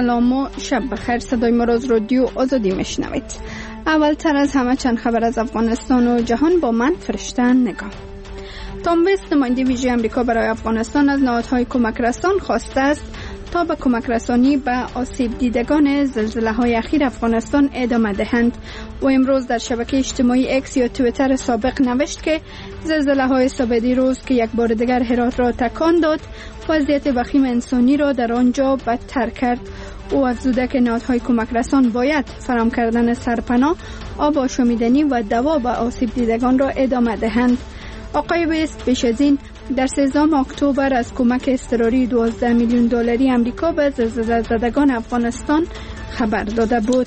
سلام و شب بخیر. صدای ما از رادیو آزادی میشنوید. اول تر از همه چند خبر از افغانستان و جهان با من فرشته نگاه. تام وست نماینده ویژه امریکا برای افغانستان از نهادهای کمک رسان خواسته است تا به کمک رسانی به آسیب دیدگان زلزله‌های اخیر افغانستان ادامه دهند. و امروز در شبکه اجتماعی اکس یا توییتر سابق نوشت که زلزله‌های سابق دیروز که یک بار دیگر هرات را تکان داد، وضعیت وخیم انسانی را در آنجا بدتر کرد. او افزوده که نهادهای کمک رسان باید فراهم کردن سرپناه، آب آشامیدنی و دوا به آسیب دیدگان را ادامه دهند. آقای وست پیش از این در 13 اکتبر از کمک اضطراری 12 میلیون دلاری امریکا به زلزله زدگان افغانستان خبر داده بود.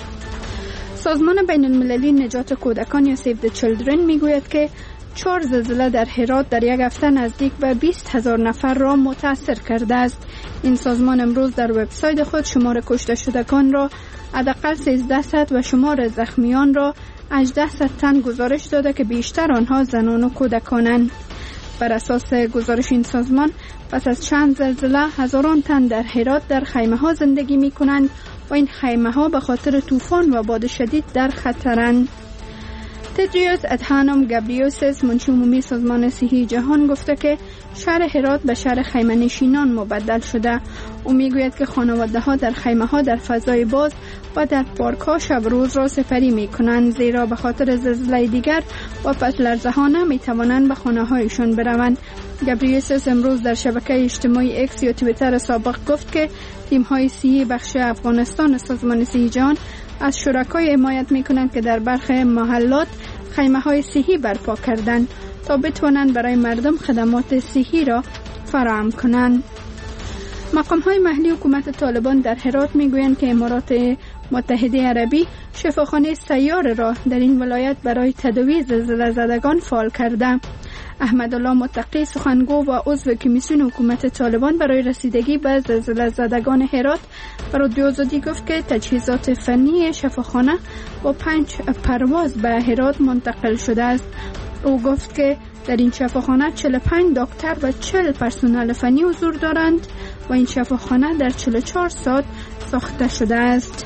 سازمان بین المللی نجات کودکان یا سیو د چیلدرن میگوید که 4 زلزله در هرات در یک هفته نزدیک به 20,000 نفر را متاثر کرده است. این سازمان امروز در وبسایت خود شمار کشته شدگان را حداقل 1300 و شمار زخمیان را 1800 تن گزارش داده که بیشتر آنها زنان و کودکانند. بر اساس گزارش این سازمان پس از چند زلزله هزاران تن در هرات در خیمه ها زندگی می کنند و این خیمه ها به خاطر طوفان و باد شدید در خطرند. تدریوس ادهانم گابریوسس منشی عمومی سازمان صحی جهان گفته که شهر هرات به شهر خیمه نشینان مبدل شده. او میگوید که خانواده ها در خیمه ها در فضای باز و در پارک ها شب روز را سپری می کنند، زیرا به خاطر زلزله دیگر و پس لرزه ها نمی توانند به خانه هایشان بروند. گابریوسس امروز در شبکه اجتماعی اکس یا توییتر سابق گفت که تیم های صحی بخش افغانستان سازمان صحی جهان از شرکای حمایت می کنند که در برخی محلات خیمه های صحی برپا کردند تا بتوانند برای مردم خدمات صحی را فراهم کنند. مقام های محلی حکومت طالبان در هرات می گویند که امارات متحده عربی شفاخانه سیار را در این ولایت برای تداوی زلزله زدگان فعال کرده. احمدالله متقی سخنگو و عضو کمیسیون حکومت طالبان برای رسیدگی به زلزله زدگان هرات به رادیو آزادی گفت که تجهیزات فنی شفاخانه با 5 پرواز به هرات منتقل شده است. او گفت که در این شفاخانه 45 دکتر و 40 پرسنل فنی حضور دارند و این شفاخانه در 44 ساعت ساخته شده است.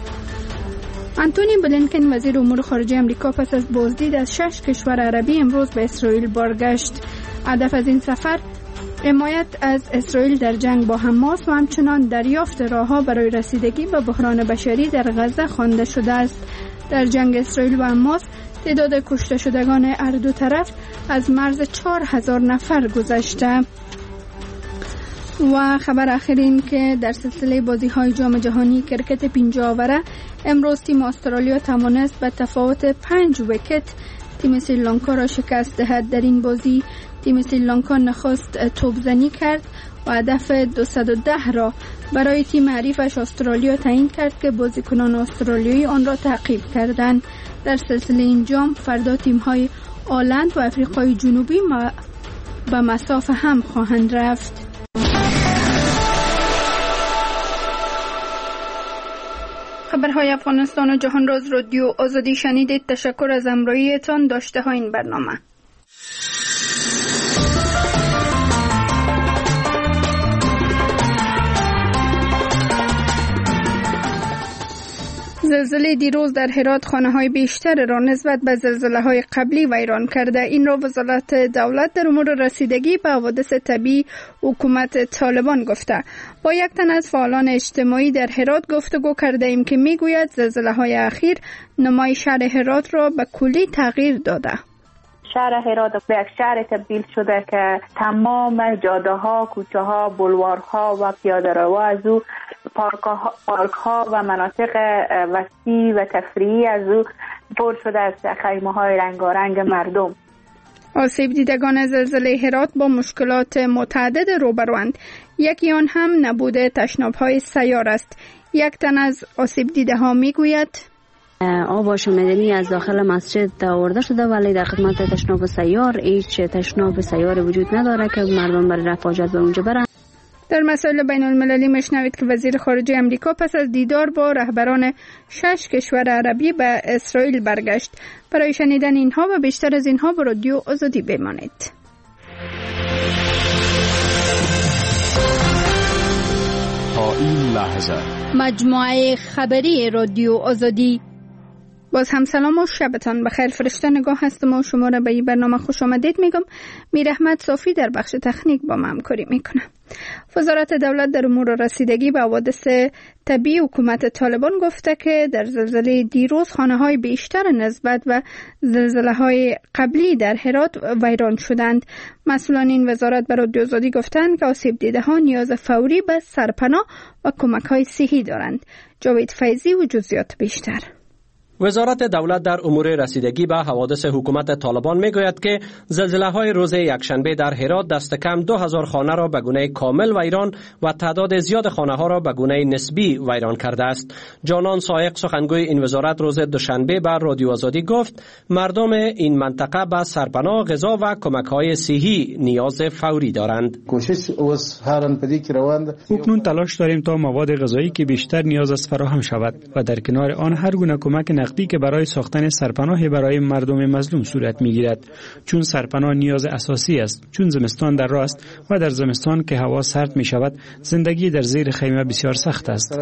آنتونی بلینکن وزیر امور خارجه امریکا پس از بازدید از 6 کشور عربی امروز به اسرائیل بازگشت. هدف از این سفر حمایت از اسرائیل در جنگ با حماس و همچنان دریافت راهها برای رسیدگی به بحران بشری در غزه خوانده شده است. در جنگ اسرائیل و حماس تعداد کشته شدگان هر دو طرف از مرز 4000 نفر گذشته. و خبر آخر این که در سلسله بازی‌های جام جهانی کرکت 50 اوره امروز تیم استرالیا توانست به تفاوت 5 ویکت تیم سریلانکا را شکست دهد. در این بازی تیم سریلانکا نخست توپزنی کرد و هدف 210 را برای تیم حریفش استرالیا تعیین کرد که بازیکنان استرالیایی آن را تعقیب کردند. در سلسله این جام فردا تیم‌های آلند و آفریقای جنوبی به مسافه هم خواهند رفت. خبرهای افغانستان و جهان را از رادیو آزادی شنیدید. تشکر از همراهیتان. داشته ها این برنامه. زلزله دیروز در هرات خانه‌های بیشتر را نسبت به زلزله‌های قبلی ویران کرده. این را وزارت دولت در امور رسیدگی به حوادث طبیعی حکومت طالبان گفته. با یک تن از فعالان اجتماعی در هرات گفتگو کرده ایم که میگوید زلزله‌های اخیر نمای شهر هرات را به کلی تغییر داده. شهر هرات به یک شهر تبدیل شده که تمام جاده‌ها، کوچه‌ها، بولوارها و پیاده‌رو از او پارک‌ها و مناطق وسیع و تفریحی از او پر شده از خیمه‌های رنگارنگ مردم. آسیب دیدگان زلزله هرات با مشکلات متعدد روبروند. یکی آن هم نبود تشناب‌های سیار است. یک تن از آسیب دیده‌ها میگوید آب آشامیدنی از داخل مسجد آورده شده ولی در خدمت تشناب سیار هیچ تشناب سیار وجود نداره که مردم برای رفع حاجت به اونجا برن. در مسائل بین المللی مشنوید که وزیر خارجه امریکا پس از دیدار با رهبران 6 کشور عربی به اسرائیل برگشت. برای شنیدن اینها و بیشتر از اینها به رادیو آزادی بمانید. تا این لحظه مجموعه خبری رادیو آزادی. باز هم سلام و شبتان بخیر. فرشته نگاه هستم و شما را به این برنامه خوش آمدید میگم. میر احمد صافی در بخش تکنیک با ما همکاری میکنه. وزارت دولت در امور رسیدگی به حوادث طبیعی حکومت طالبان گفته که در زلزله دیروز خانه‌های بیشتر نسبت و زلزله‌های قبلی در هرات ویران شدند. مسئولان این وزارت به رادیو آزادی گفتند که آسیب دیده‌ها نیاز فوری به سرپناه و کمک‌های صحی دارند. جاوید فیضی و جزئیات بیشتر. وزارت دولت در امور رسیدگی به حوادث حکومت طالبان میگوید که زلزله‌های روز یکشنبه در هرات دست کم 2000 خانه را به گونه کامل ویران و تعداد زیاد خانه‌ها را به گونه نسبی ویران کرده است. جانان سایق سخنگوی این وزارت روز دوشنبه به رادیو آزادی گفت مردم این منطقه به سرپناه، غذا و کمک‌های صحی نیاز فوری دارند. اکنون تلاش داریم تا مواد غذایی که بیشتر نیاز است فراهم شود و در کنار آن هر گونه کمک نقدی که برای ساختن سرپناه برای مردم مظلوم صورت میگیرد، چون سرپناه نیاز اساسی است، چون زمستان در راه است و در زمستان که هوا سرد می شود زندگی در زیر خیمه بسیار سخت است.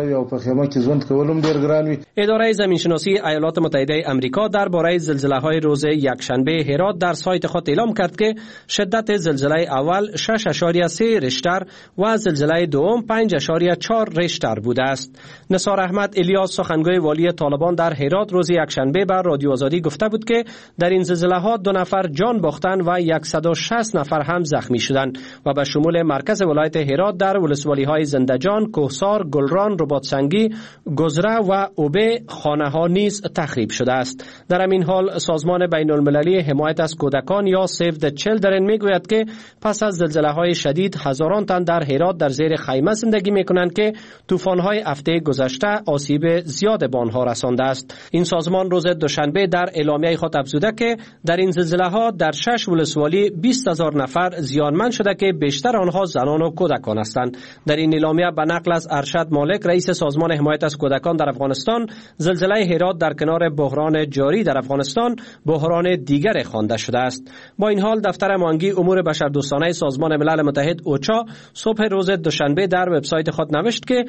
اداره زمینشناسی ایالات متحده آمریکا درباره زلزله‌های روز یکشنبه هرات در سایت خود اعلام کرد که شدت زلزله اول 6.3 ریشتر و زلزله دوم 5.4 ریشتر بوده است. نثار احمد الیاس سخنگوی والی طالبان در هرات روز یکشنبه بر رادیو آزادی گفته بود که در این زلزله‌ها 2 نفر جان باختند و 160 نفر هم زخمی شدند و به شمول مرکز ولایت هرات در ولسوالی‌های زندجان، کوهسار، گلران، رباطسنگی، گذره و اوبه خانه‌ها نیز تخریب شده است. در همین حال سازمان بین‌المللی حمایت از کودکان یا سیو د چیلدرن میگوید که پس از زلزله‌های شدید هزاران تن در هرات در زیر خیمه زندگی می‌کنند که طوفان‌های هفته گذشته آسیب زیاد به آنها رسانده است. این سازمان روز دوشنبه در اعلامیه خود افزوده که در این زلزله‌ها در 6 ولسوالی 20,000 نفر زیانمند شده که بیشتر آنها زنان و کودکان هستند. در این اعلامیه به نقل از ارشد مالک رئیس سازمان حمایت از کودکان در افغانستان، زلزله هرات در کنار بحران جاری در افغانستان بحران دیگر خوانده شده است. با این حال دفتر معاونی امور بشردوستانه سازمان ملل متحد اوچا صبح روز دوشنبه در وبسایت خود نوشت که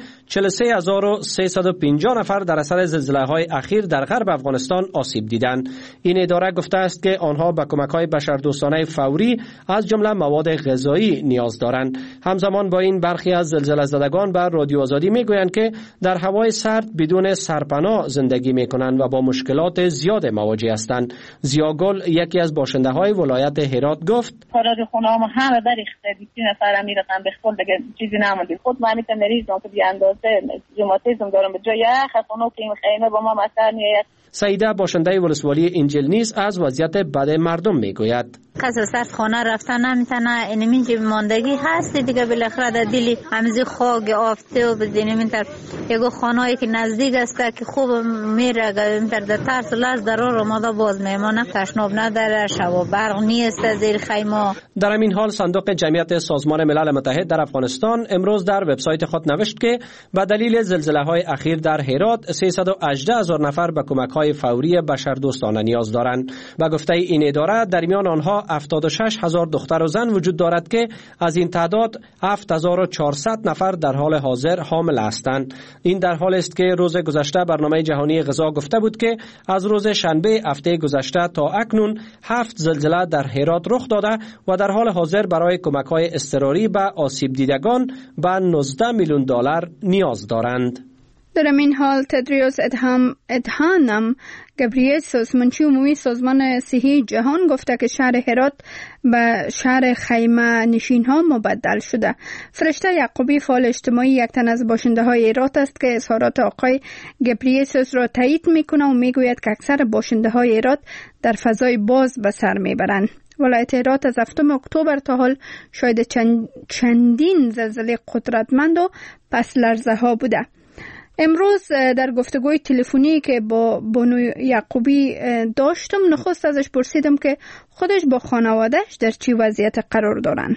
43350 نفر در اثر زلزله‌های اخیر در غرب افغانستان آسیب دیدند. این اداره گفته است که آنها به کمک‌های بشردوستانه فوری از جمله مواد غذایی نیاز دارند. همزمان با این برخی از زلزله زدگان بر رادیو آزادی میگویند که در هوای سرد بدون سرپناه زندگی میکنند و با مشکلات زیاد مواجه هستند. زیاگل یکی از باشنده‌های ولایت هرات گفت خارج خونه‌ام همه بریخته، 20 نفر میرسن به خود دیگه چیزی نمونده. خود من مریضم که بی اندازه روماتیسم دارم، به جای یخ خونه که این خیمه با ما مثلا میاد. سعیده باشنده ولسوالی انجیل نیز از وضعیت بد مردم میگوید. کسی سر خانه رفتن نمیتونه، اینمین که ماندگی هست دیگه، بالاخره در دلی همزی خاک آفته و بدینمین تر یکو خانهایی که نزدیک است که خوب میره در ترس لرز در راه مادا باز میمانه، تشناب نداره، شب و برق نیست زیر خیمه. در این حال صندوق جمعیت سازمان ملل متحد در افغانستان امروز در وبسایت خود نوشت که به دلیل زلزله‌های اخیر در هرات 318,000 نفر به کمک‌های فوری بشردوستانه نیاز دارند. به گفته این اداره در میان آنها 76,000 دختر و زن وجود دارد که از این تعداد 7400 نفر در حال حاضر حامل هستند. این در حال است که روز گذشته برنامه جهانی غذا گفته بود که از روز شنبه هفته گذشته تا اکنون 7 زلزله در هرات رخ داده و در حال حاضر برای کمک‌های اضطراری به آسیب دیدگان به 19 میلیون دلار نیاز دارند. در این حال تدریوس ادهانم گبریسوس منشی عمومی سازمان صحی جهان گفته که شهر هرات به شهر خیمه نشین ها مبدل شده. فرشته یعقوبی فعال اجتماعی یک تن از باشنده های هرات است که اظهارات آقای گبریسوس را تایید میکنه و میگوید که اکثر باشنده های هرات در فضای باز به سر میبرند. ولایت هرات از 7 اکتبر تا حال شاید چندین زلزله قدرتمند و پس لرزه ها بوده. امروز در گفتگوی تلفنی که با بانو یعقوبی داشتم نخست ازش پرسیدم که خودش با خانوادهش در چی وضعیت قرار دارند.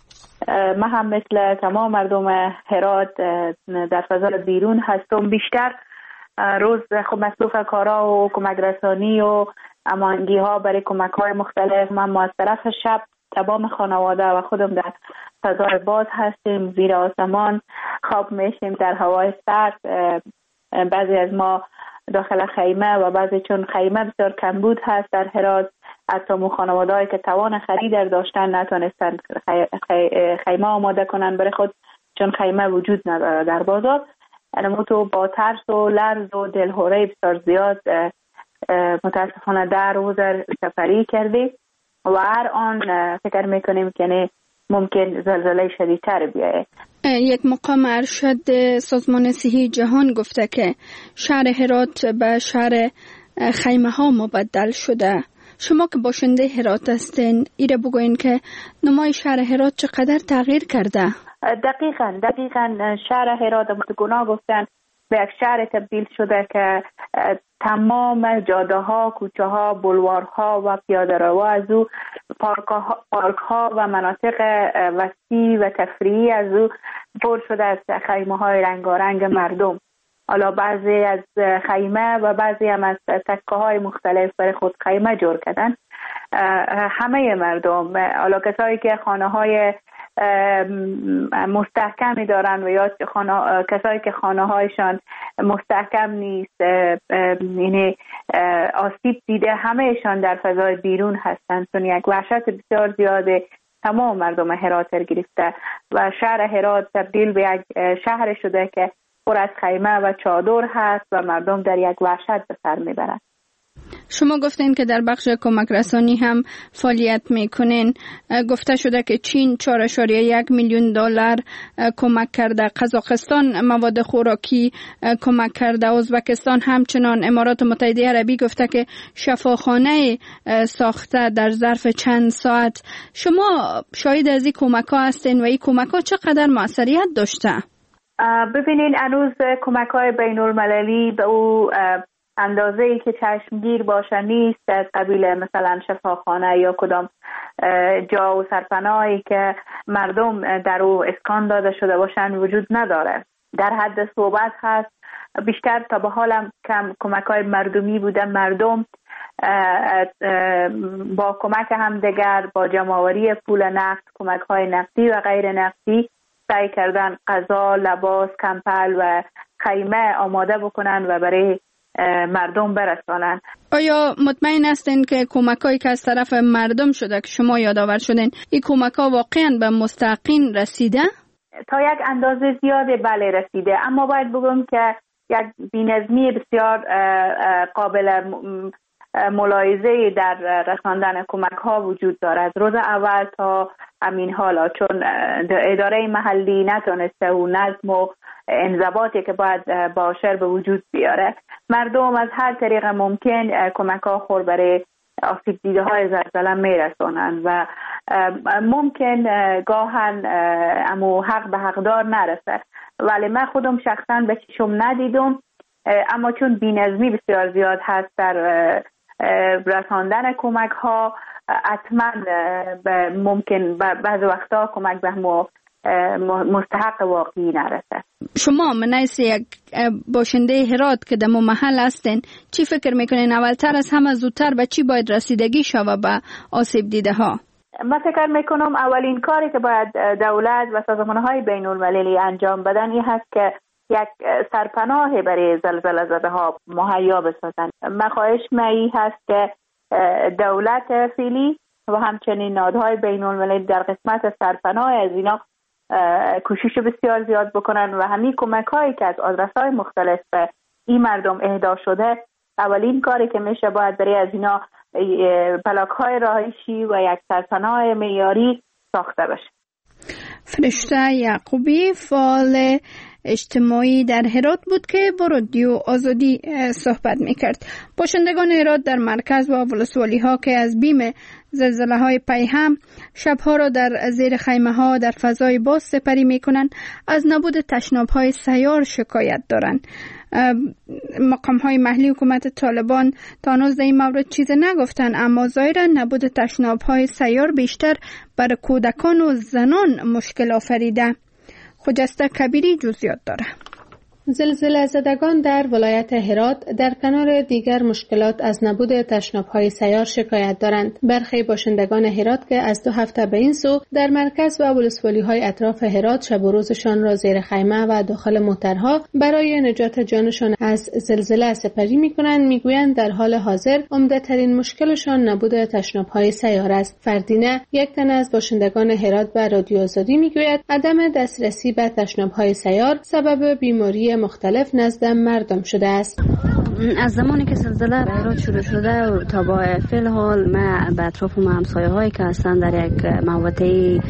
من هم مثل تمام مردم هرات در فضای بیرون هستم. بیشتر روز خب مصروف کارا و کمک رسانی و امانگی ها برای کمک های مختلف. من از طرف شب تمام خانواده و خودم در فضای باز هستیم، زیر آسمان خواب میشیم، در هوای سرد. بعضی از ما داخل خیمه و بعضی چون خیمه بسیار کمبود هست در هرات، حتی خانواده‌ای که توان خرید داشتن نتونستن خیمه آماده کنن برای خود چون خیمه وجود نداره در بازار. ما تو با ترس و لرز و دلهوره بسیار زیاد متاسفانه 10 روز سفری کردیم و هر آن فکر میکنیم که ممکن زلزله شدیدتر بیایه. یک مقام ارشد سازمان صحی جهان گفته که شهر هرات به شهر خیمه ها مبدل شده. شما که باشنده هرات هستین ایره بگوین که نمای شهر هرات چقدر تغییر کرده؟ دقیقاً شهر هرات متگنا گفتن به یک شهر تبدیل شده که تمام جاده ها، کوچه ها، بلوارها و پیاده رو از او پارک ها و مناطق وسیع و تفریحی از او پر شده از خیمه های رنگارنگ مردم. حالا بعضی از خیمه و بعضی هم از تکه های مختلف برای خود خیمه جور کردن. همه مردم، حالا کسایی که خانه های مستحکمی دارن و یا کسایی که خانه هایشان مستحکم نیست، یعنی آسیب دیده، همهشان در فضای بیرون هستند. چون یک وحشت بسیار زیاده تمام مردم هرات گرفته و شهر هرات تبدیل به یک شهر شده که پر از خیمه و چادر هست و مردم در یک وحشت به سر میبرند. شما گفتین که در بخش کمک رسانی هم فعالیت میکنین. گفته شده که چین 4.1 میلیون دلار کمک کرده، قزاقستان مواد خوراکی کمک کرده، ازبکستان همچنان. امارات متحده عربی گفته که شفاخانه ساخته در ظرف چند ساعت. شما شاهد از این کمک ها هستین و این کمک ها چقدر موثریت داشته؟ ببینین هنوز کمک های بین المللی به او اندازه‌ای که چشمگیر باشه نیست. از قبیل مثلا شفاخانه یا کدام جا و سرپناهی که مردم در او اسکان داده شده باشن وجود نداره. در حد صحبت هست. بیشتر تا به حال کم کمک‌های مردمی بوده. مردم با کمک همدیگر، با جمع‌آوری پول نقد، کمک‌های نقدی و غیر نقدی سعی کردن غذا، لباس، کمپل و خیمه آماده بکنن و برای مردم برسانن. آیا مطمئن هستین که کمک‌هایی که از طرف مردم شده که شما یادآور شدین این کمک‌ها واقعاً به مستحقین رسیده؟ تا یک اندازه زیاده بله رسیده، اما باید بگم که یک بی‌نظمی بسیار قابل ملاحظه در رساندن کمک‌ها وجود دارد. از روز اول تا همین حالا چون اداره محلی نتونسته و نظم و انضباطی که باید باشه به وجود بیاره، مردم از هر طریق ممکن کمک‌ها خور برای آسیب دیده های زلزله میرسونن و ممکن گاهن امو حق به حقدار نرسه، ولی من خودم شخصا به چشم ندیدم، اما چون بی‌نظمی بسیار زیاد هست در رساندن کمک ها، حتما ممکن بعض وقتا کمک به مستحق واقعی نرسه. شما منیس یک باشنده هرات که در محل هستین، چی فکر میکنین اولتر از همه زودتر به چی باید رسیدگی شوه به آسیب دیده ها؟ من فکر میکنم اولین کاری که باید دولت و سازمان‌های بین المللی انجام بدن این هست که یک سرپناه برای زلزله زده ها مهیا بسازن. من خواهش من هست که دولت فعلی و همچنین نهادهای بین المللی در قسمت سرپناه از اینا کوشش بسیار زیاد بکنن و همین کمک هایی که از آدرس‌های مختلف به این مردم اهدا شده، اولین کاری که میشه باید برای از اینا بلاک های رهایشی و یک سرپناه معیاری ساخته بشه. فرشته یعقوبی فعال اجتماعی در هرات بود که با رادیو آزادی صحبت میکرد. باشندگان هرات در مرکز و ولسوالی ها که از بیم زلزله های پیهم شبها را در زیر خیمه ها در فضای باز سپری میکنند از نبود تشناب های سیار شکایت دارند. مقام های محلی حکومت طالبان تا هنوز در این مورد چیز نگفتن، اما ظاهرا نبود تشناب های سیار بیشتر بر کودکان و زنان مشکل آفریده. خجسته کبیری جزئیات داره. زلزله زدگان در ولایت هرات در کنار دیگر مشکلات از نبود تشناب‌های سیار شکایت دارند. برخی باشندگان هرات که از 2 هفته به این سو در مرکز و ولسوالی‌های اطراف هرات شب و روزشان را زیر خیمه و داخل موترها برای نجات جانشان از زلزله سپری می‌کنند، می‌گویند در حال حاضر عمده‌ترین مشکلشان نبود تشناب‌های سیار است. فردینه، یک تن از باشندگان هرات به رادیو آزادی می‌گوید عدم دسترسی به تشناب‌های سیار سبب بیماری مختلف نزد مردم شده است. از زمانی که زلزله به هرات شروع شده تا با فعل حال ما به اطراف و همسایه‌هایی که هستن در یک محوطه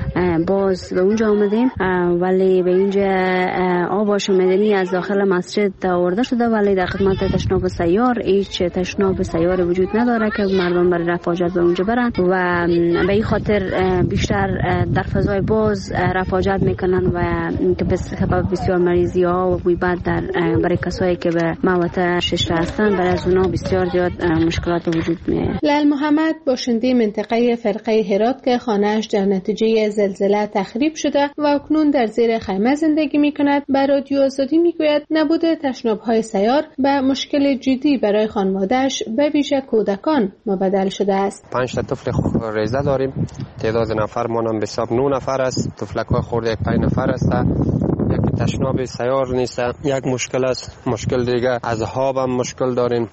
باز به اونجا آمدیم، ولی به اینجا آب آشامیدنی از داخل مسجد آورده شده، ولی در خدمت تشناب سیار هیچ تشناب سیار وجود نداره که مردم برای رفع حاجت به اونجا برن و به این خاطر بیشتر در فضای باز رفع حاجت میکنن و که به سبب بسیار مریضی ها و بوی بد برای کسایی که به محوطه شش هستن برای از اونا بسیار زیاد مشکلات وجود میاد. لال محمد باشنده منطقه فرقه هرات که خانه‌اش در نتیجه زلزله تخریب شده و اکنون در زیر خیمه زندگی میکند به رادیو آزادی میگوید نبود تشناب‌های سیار به مشکل جدی برای خانواده‌اش به ویژه کودکان مبدل شده است. 5 تا طفل ریزه داریم، تعداد نفرمان هم به حساب 9 نفر است، طفلک‌های خورده 5 نفر است. یک تشناب سیار نیست، یک مشکل است. مشکل دیگه از خواب هم مشکل داریم،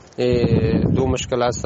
2 مشکل است.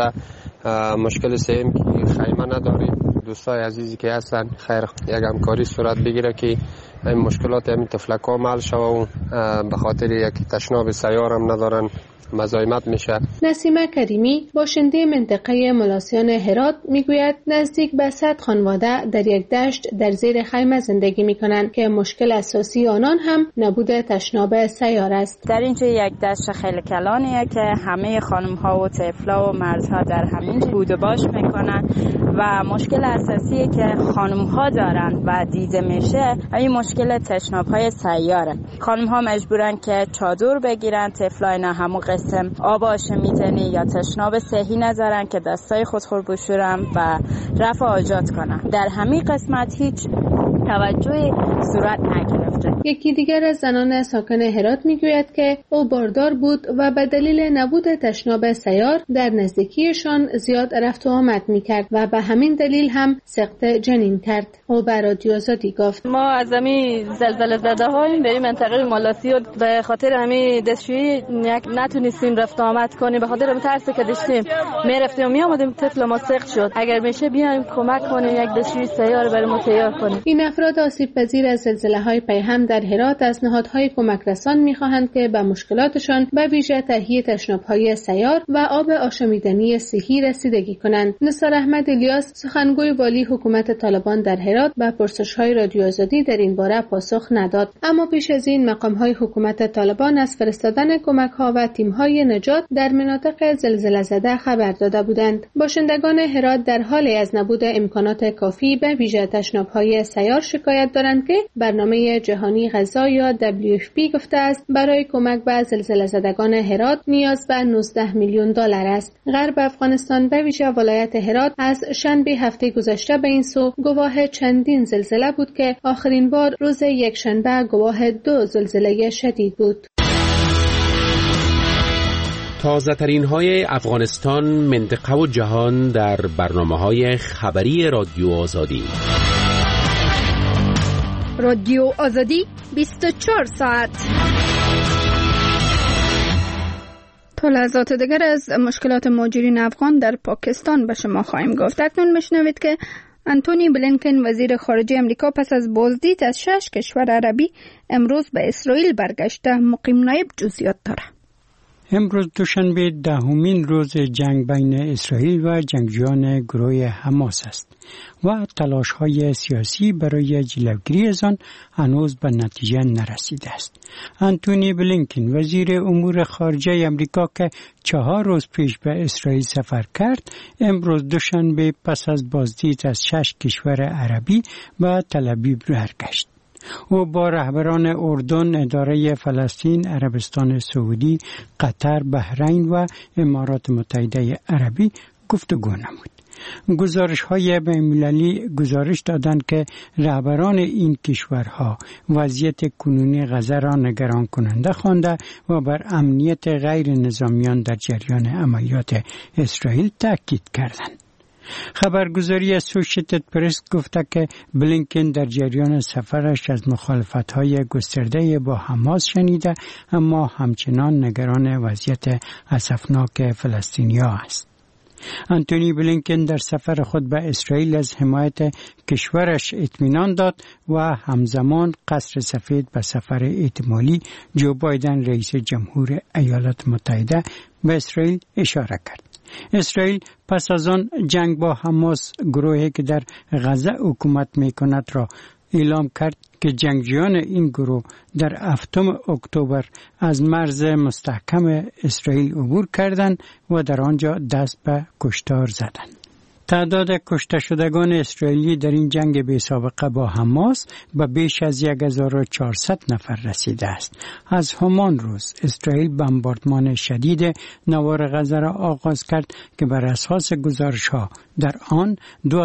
مشکل سوم که خیمه نداریم. دوستای عزیزی که هستن خیر یک همکاری صورت بگیره که این مشکلات همین طفلک‌ها حل شوه و به خاطر یک تشناب سیار هم ندارن مزاحمت میشه. نسیمه کریمی باشنده منطقه ملاسیان هرات میگوید نزدیک به 100 خانواده در یک دشت در زیر خیمه زندگی میکنند که مشکل اساسی آنان هم نبود تشناب سیار است. در اینجا یک دشت خیلی کلانیه که همه خانم ها و طفلا و مردها در همینجا بود و باش میکنن و مشکل اساسی که خانم ها دارن و دیده میشه این مشکل تشناب های سیاره. خانم ها مجبورن که چادر بگیرن، طفلای نه همون قسم آب آشامیدنی یا تشناب صحی ندارن که دستای خود بشورن و رفع حاجت کنن. در همین قسمت هیچ توجه صورت نگرفته. یکی دیگر از زنان ساکن هرات میگوید که او باردار بود و به دلیل نبود تشناب سیار در نزدیکیشان زیاد رفت و آمد میکرد و به همین دلیل هم سقط جنین کرد. او به رادیو آزادی گفت ما از همین زلزله زده هاییم به این منطقه مالاسی به خاطر همین دستشویی نتونستیم رفت و آمد کنیم، به خاطر ترسی که داشتیم میرفتیم و میآمدیم طفل ما سقط شد. اگر میشه بیایم کمک کنیم یک دستشویی سیار برای ما تیار کنیم. این افراد آسیب پذیر از زلزله‌های پیهم در هرات از نهادهای کمک رسان می‌خواهند که به مشکلاتشان به ویژه تهیه تشناب‌های سیار و آب آشامیدنی صحی رسیدگی کنند. نثار احمد الیاس سخنگوی والی حکومت طالبان در هرات به پرسش‌های رادیو آزادی در این باره پاسخ نداد، اما پیش از این مقام‌های حکومت طالبان از فرستادن کمک‌ها و تیم‌های نجات در مناطق زلزله زده خبر داده بودند. باشندگان هرات در حال از نبود امکانات کافی به ویژه تشناب‌های سیار شکایت دارند که برنامه جهانی غذا یا WFP گفته است برای کمک به زلزله زدگان هرات نیاز به 19 میلیون دلار است. غرب افغانستان به ویژه ولایت هرات از شنبه هفته گذشته به این سو گواه چندین زلزله بود که آخرین بار روز یکشنبه گواه 2 زلزله شدید بود. تازه ترین های افغانستان، منطقه و جهان در برنامه‌های خبری رادیو آزادی. رادیو آزادی 24 ساعت. تا لحظات دیگر از مشکلات مهاجرین افغان در پاکستان به شما خواهیم گفت. اکنون میشنوید که انتونی بلینکن وزیر خارجه امریکا پس از بازدید از 6 کشور عربی امروز به اسرائیل برگشته. مقیم نایب جزئیات داره. امروز دوشنبه 10مین روز جنگ بین اسرائیل و جنگجویان گروه حماس است و تلاش‌های سیاسی برای جلوگیری از آن هنوز به نتیجه نرسیده است. انتونی بلینکن وزیر امور خارجه امریکا که 4 روز پیش به اسرائیل سفر کرد، امروز دوشنبه پس از بازدید از 6 کشور عربی به تل‌آویو برگشت. او با رهبران اردن، اداره فلسطین، عربستان سعودی، قطر، بحرین و امارات متحده عربی گفتگو نمود. گزارش‌های بین‌المللی گزارش دادند که رهبران این کشورها وضعیت کنونی غزه را نگران کننده خوانده و بر امنیت غیر نظامیان در جریان عملیات اسرائیل تاکید کردند. خبرگزاری اسوشیتد پرس گفته که بلینکن در جریان سفرش از مخالفت‌های گسترده با حماس شنیده، اما همچنان نگران وضعیت اسفناک فلسطینی‌ها است. آنتونی بلینکن در سفر خود به اسرائیل از حمایت کشورش اطمینان داد و همزمان قصر سفید به سفر احتمالی جو بایدن رئیس جمهور ایالات متحده به اسرائیل اشاره کرد. اسرائیل پس از آن جنگ با حماس، گروهی که در غزه حکومت می‌کند، را اعلام کرد که جنگجویان این گروه در 7 اکتبر از مرز مستحکم اسرائیل عبور کردند و در آنجا دست به کشتار زدند. تعداد کشته شدگان اسرائیلی در این جنگ بی سابقه با حماس به بیش از 1400 نفر رسیده است. از همان روز اسرائیل بمباردمان شدید نوار غزه را آغاز کرد که بر اساس گزارش‌ها در آن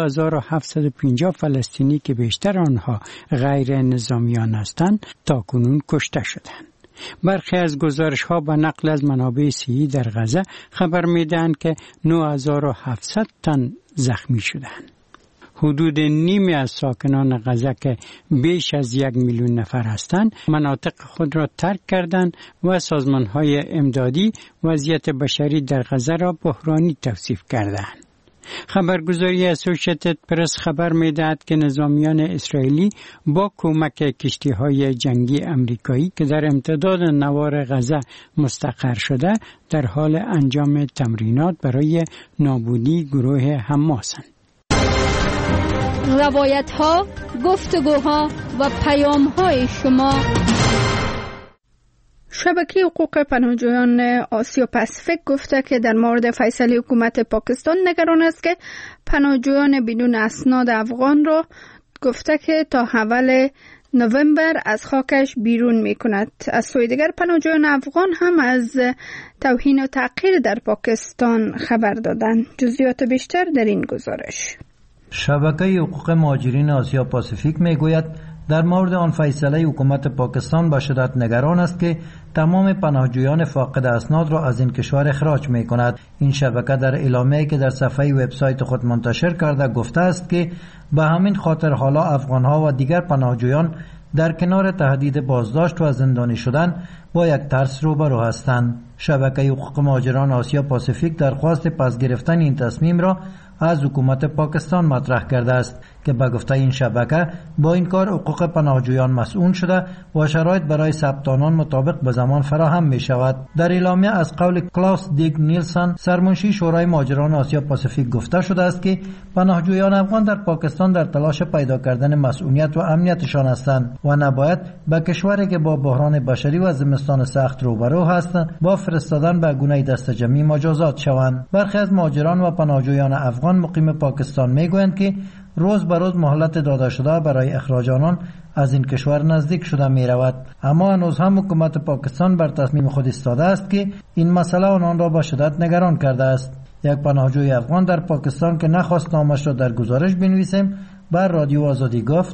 2750 فلسطینی که بیشتر آنها غیر نظامیان هستند تاکنون کشته شدند. برخی از گزارش‌ها به نقل از منابع صحی در غزه خبر می‌دهند که 9700 تن زخمی شدند. حدود نیمی از ساکنان غزه که بیش از 1 میلیون نفر هستند مناطق خود را ترک کردند و سازمان‌های امدادی وضعیت بشری در غزه را بحرانی توصیف کردند. خبرگزاری اسوشیتد پرس خبر می‌دهد که نظامیان اسرائیلی با کمک کشتی‌های جنگی آمریکایی که در امتداد نوار غزه مستقر شده در حال انجام تمرینات برای نابودی گروه حماسند. روایت‌ها، گفتگوها و پیام‌های شما. شبکه حقوق پناهجویان آسیا پاسیفیک گفته که در مورد فیصله حکومت پاکستان نگران است که پناهجویان بدون اسناد افغان را گفته که تا اول نوامبر از خاکش بیرون می کند. از سوی دیگر پناهجویان افغان هم از توهین و تحقیر در پاکستان خبر دادند. جزئیات بیشتر در این گزارش. شبکه حقوق مهاجرین آسیا پاسیفیک می گوید در مورد آن فیصله حکومت پاکستان به شدت نگران است که تمام پناهجویان فاقد اسناد را از این کشور اخراج می کند. این شبکه در اعلامیه‌ای که در صفحه وبسایت خود منتشر کرده گفته است که به همین خاطر حالا افغان‌ها و دیگر پناهجویان در کنار تهدید بازداشت و زندانی شدن با یک ترس روبرو هستند. شبکه حقوق مهاجران آسیا پاسیفیک درخواست پس گرفتن این تصمیم را از حکومت پاکستان مطرح کرده است که به گفته این شبکه با این کار حقوق پناهجویان مسئول شده و شرایط برای ثبت آنان مطابق به زمان فراهم می شود. در اعلامیه از قول کلاوس دیگ نیلسن سرمنشی شورای مهاجران آسیا پاسیفیک گفته شده است که پناهجویان افغان در پاکستان در تلاش پیدا کردن مسئولیت و امنیتشان هستند و نباید به کشوری که با بحران بشری و زمستان سخت روبرو هستند با فرستادن به گونه دستجمعی مجازات شوند. برخی از مهاجران و پناهجویان افغان مقیم پاکستان میگویند که روز به روز مهلت داده شده برای اخراج آنان از این کشور نزدیک شده می رود، اما هنوز هم حکومت پاکستان بر تصمیم خود ایستاده است که این مسئله آنان را به شدت نگران کرده است. یک پناهجوی افغان در پاکستان که نخواست نامش را در گزارش بنویسیم بر رادیو آزادی گفت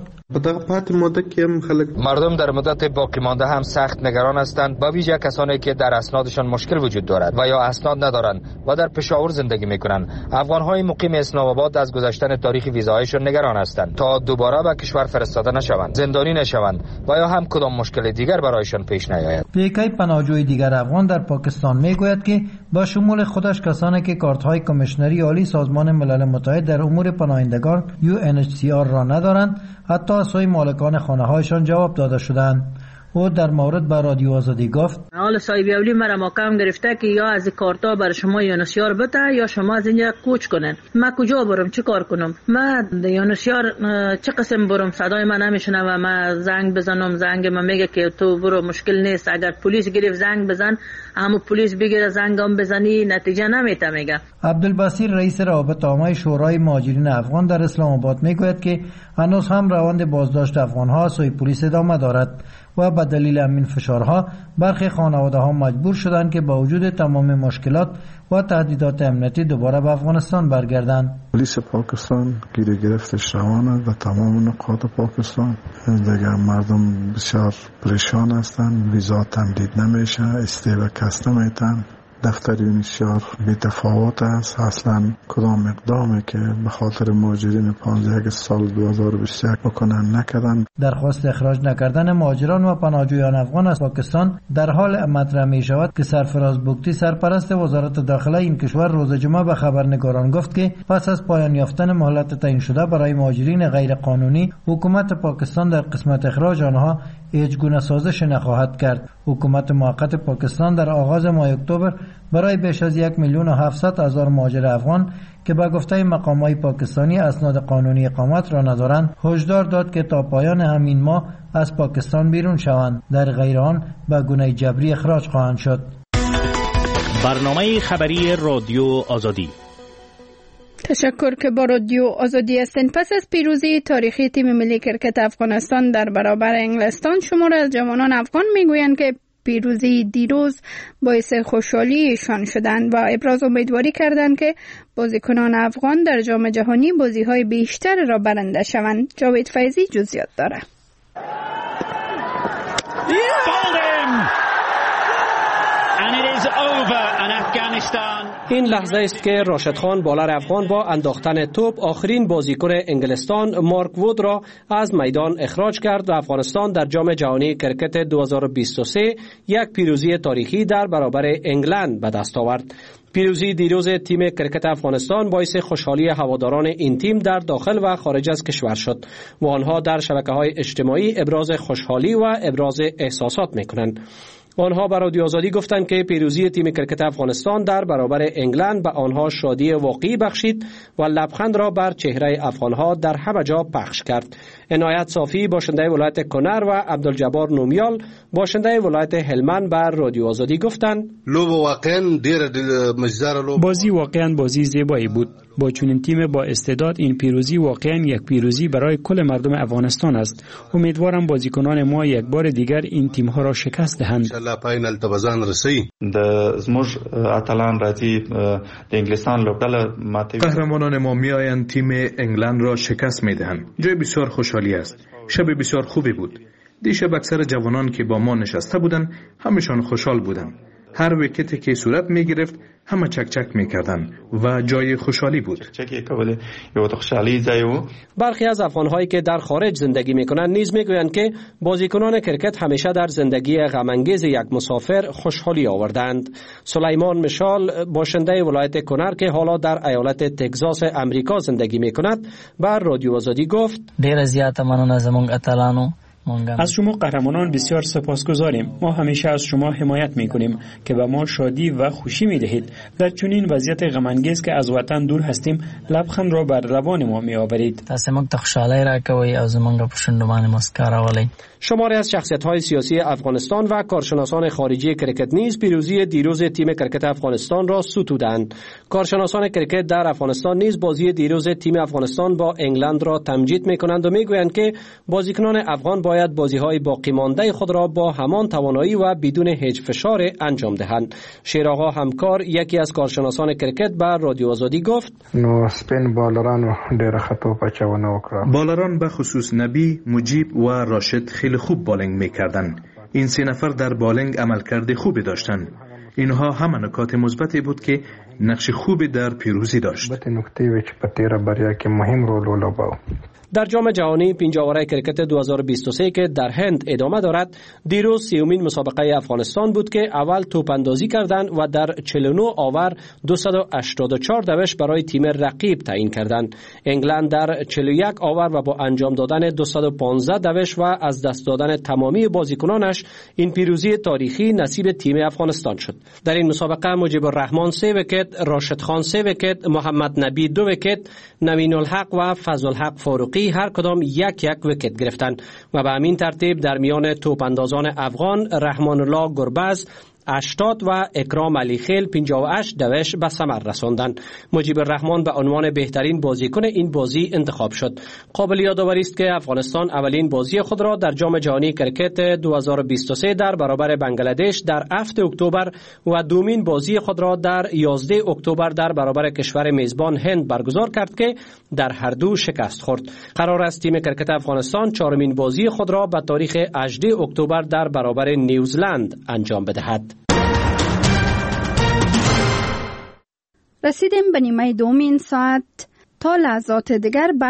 مردم در مدت باقی مانده هم سخت نگران هستند، با ویژه کسانی که در اسنادشان مشکل وجود دارد و یا اسناد ندارند و در پشاور زندگی میکنند. افغان‌های مقیم اسلام آباد از گذشتن تاریخ ویزایشان نگران هستند تا دوباره به کشور فرستاده نشوند، زندانی نشوند و یا هم کدام مشکل دیگر برایشان پیش نیاید. پیکی پناهجوی دیگر افغان در پاکستان میگوید که با شمول خودش کسانی که کارت‌های کمیشنری عالی سازمان ملل متحد در امور پناهندگان UNHCR را ندارند، حتی از سوی مالکان خانه‌هایشان جواب داده شدند. او در مورد به رادیو آزادی گفت حال صاحب اولی مرا مقام گرفته که یا از کارتا بر شما یونسیار بده یا شما از اینجا کوچ کنن. من کجا برم چه کار کنم؟ من یونسیار چه قسم برم؟ صدای من نمیشنه و من زنگ بزنم، زنگ من میگه که تو برو مشکل نیست، اگر پلیس گرفت زنگ بزن، همون پلیس بگیره زنگم بزنی نتیجه نمیته. میگه عبدالبصیر رئیس روابط عامه شورای مهاجرین افغان در اسلام آباد میگوید که هنوز هم روند بازداشت افغان‌ها سوی پلیس ادامه دارد. و به دلیل همین فشارها برخی خانواده‌ها مجبور شدند که با وجود تمام مشکلات و تهدیدات امنیتی دوباره به افغانستان برگردند. پلیس پاکستان گیر گرفتش روان است و تمام نقاط پاکستان دیگر مردم بسیار پریشان هستند. ویزا تمدید نمیشه، استیل کس نمیتن، دفتری بسیار بی‌تفاوت است. اصلا کدام اقدامی که به خاطر مهاجرین 15 سال 2021 بکنن نکردن. درخواست اخراج نکردن مهاجران و پناهجویان افغان از پاکستان در حال مطرح می شود که سرفراز بگتی سرپرست وزارت داخله این کشور روز جمعه به خبرنگاران گفت که پس از پایان یافتن مهلت تعیین شده برای مهاجرین غیر قانونی، حکومت پاکستان در قسمت اخراج آنها هیچ گونه سازش نخواهد کرد. حکومت موقت پاکستان در آغاز ماه اکتبر برای بیش از 1,700,000 مهاجر افغان که به گفته مقامات پاکستانی اسناد قانونی اقامت را ندارند هشدار داد که تا پایان همین ماه از پاکستان بیرون شوند، در غیر آن به گونه جبری اخراج خواهند شد. برنامه خبری رادیو آزادی. تشکر که با رادیو آزادی هستین. پس از پیروزی تاریخی تیم ملی کرکت افغانستان در برابر انگلستان، شمار از جوانان افغان میگویند که پیروزی دیروز باعث خوشحالیشان شدند و ابراز امیدواری کردند که بازیکنان افغان در جام جهانی بازی‌های بیشتر را برنده شوند. جاوید فیضی جزئیات داره. این لحظه است که راشد خان بالر افغان با انداختن توپ آخرین بازیکن انگلستان مارک وود را از میدان اخراج کرد و افغانستان در جام جهانی کرکت 2023 یک پیروزی تاریخی در برابر انگلند به دست آورد. پیروزی دیروز تیم کرکت افغانستان باعث خوشحالی هواداران این تیم در داخل و خارج از کشور شد و آنها در شبکه‌های اجتماعی ابراز خوشحالی و ابراز احساسات می‌کنند. آنها به رادیو آزادی گفتند که پیروزی تیم کرکت افغانستان در برابر انگلند به آنها شادی واقعی بخشید و لبخند را بر چهره افغانها در همه جا پخش کرد. عنایت صافی باشنده ولایت کنر و عبدالجبار نومیال باشنده ولایت هلمند بر رادیو آزادی گفتند بازی واقعا بازی زیبایی بود. با چنین تیم با استعداد این پیروزی واقعا یک پیروزی برای کل مردم افغانستان است. امیدوارم بازیکنان ما یک بار دیگر این تیم ها را شکست دهند. قهرمانان ما میآیند تیم انگلند را شکست میدهند. جای بسیار خوشحالی است. شب بسیار خوبی بود. دیشب اکثر جوانان که با ما نشسته بودند همشان خوشحال بودند. هر ویکتی که صورت می گرفت همه چک چک می کردن و جای خوشحالی بود. برخی از افغانهایی که در خارج زندگی می کنند نیز می گویند که بازیکنان کرکت همیشه در زندگی غم‌انگیز یک مسافر خوشحالی آوردند. سلیمان مشال باشنده ولایت کنر که حالا در ایالت تگزاس امریکا زندگی می کند بر رادیو آزادی گفت ډیر زیات مننه زموږ اتلانو. از شما قهرمانان بسیار سپاسگزاریم. ما همیشه از شما حمایت میکنیم که به ما شادی و خوشی میدهید. در چنین وضعیت غم‌انگیز که از وطن دور هستیم لبخند را بر روان ما میآورید. تاسو موږ ته خوشحالي راکوي او زموږ په شونډو باندې مسکا راولئ. شماری از شخصیت‌های سیاسی افغانستان و کارشناسان خارجی کرکت نیز پیروزی دیروز تیم کرکت افغانستان را ستودند. کارشناسان کرکت در افغانستان نیز بازی دیروز تیم افغانستان با انگلند را تمجید می‌کنند و می‌گویند که بازیکنان افغان باید بازی‌های باقی مانده خود را با همان توانایی و بدون هیچ فشار انجام دهند. شیرآقا همکار یکی از کارشناسان کرکت بر رادیو آزادی گفت: نو سپین بالران ډېر خطو پچونه وکړه. بالران به خصوص نبی، مجیب و راشد خیلی خوب بالینگ می‌کردند. این سه نفر در بالینگ عملکرد خوبی داشتند. اینها همه نکات مثبتی بود که نقش خوبی در پیروزی داشت. در جام جهانی پنجاوره کرکت 2023 که در هند ادامه دارد، دیروز 30مین مسابقه افغانستان بود که اول توپ اندازی کردند و در 49 آور 284 دوش برای تیم رقیب تعیین کردند. انگلند در 41 آور و با انجام دادن 215 دوش و از دست دادن تمامی بازیکنانش این پیروزی تاریخی نصیب تیم افغانستان شد. در این مسابقه مجیب الرحمن 3 ویکت، راشد خان 3 ویکت، محمد نبی 2 ویکت، نوین الحق و فضل الحق فاروقی هر کدام یک ویکت گرفتند و به همین ترتیب در میان توپ اندازان افغان رحمان الله گربز، 80 و اکرام علی خیل 58 دوش به ثمر رساندند. مجیب الرحمن به عنوان بهترین بازیکن این بازی انتخاب شد. قابل یادآوری است که افغانستان اولین بازی خود را در جام جهانی کرکت 2023 در برابر بنگلادش در 7 اکتبر و دومین بازی خود را در 11 اکتبر در برابر کشور میزبان هند برگزار کرد که در هر دو شکست خورد. قرار است تیم کرکت افغانستان چهارمین بازی خود را به تاریخ 18 اکتبر در برابر نیوزلند انجام بدهد. رسیدیم به نیمه دوم این ساعت. تا لحظات دیگر